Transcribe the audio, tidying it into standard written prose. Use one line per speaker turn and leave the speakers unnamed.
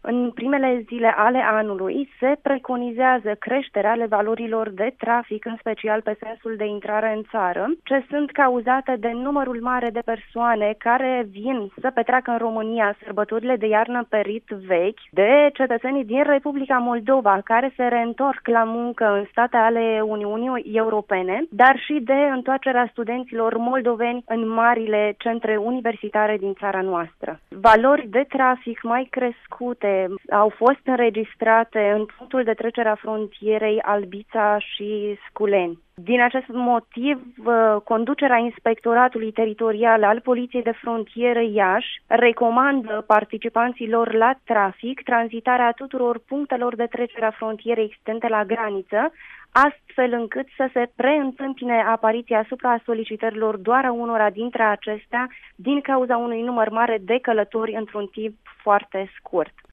În primele zile ale anului se preconizează creșterea ale valorilor de trafic, în special pe sensul de intrare în țară, ce sunt cauzate de numărul mare de persoane care vin să petreacă în România sărbătorile de iarnă pe rit vechi, de cetățenii din Republica Moldova care se reîntorc la muncă în state ale Uniunii Europene, dar și de întoarcerea studenților moldoveni în marile centre universitare din țara noastră. Valori de trafic mai crescute au fost înregistrate în punctul de trecere a frontierei Albița și Sculeni. Din acest motiv, conducerea Inspectoratului Teritorial al Poliției de Frontieră Iași recomandă participanților la trafic tranzitarea tuturor punctelor de trecere a frontierei existente la graniță, astfel încât să se preîntâmpine apariția asupra solicitărilor doar a unora dintre acestea din cauza unui număr mare de călători într-un timp foarte scurt.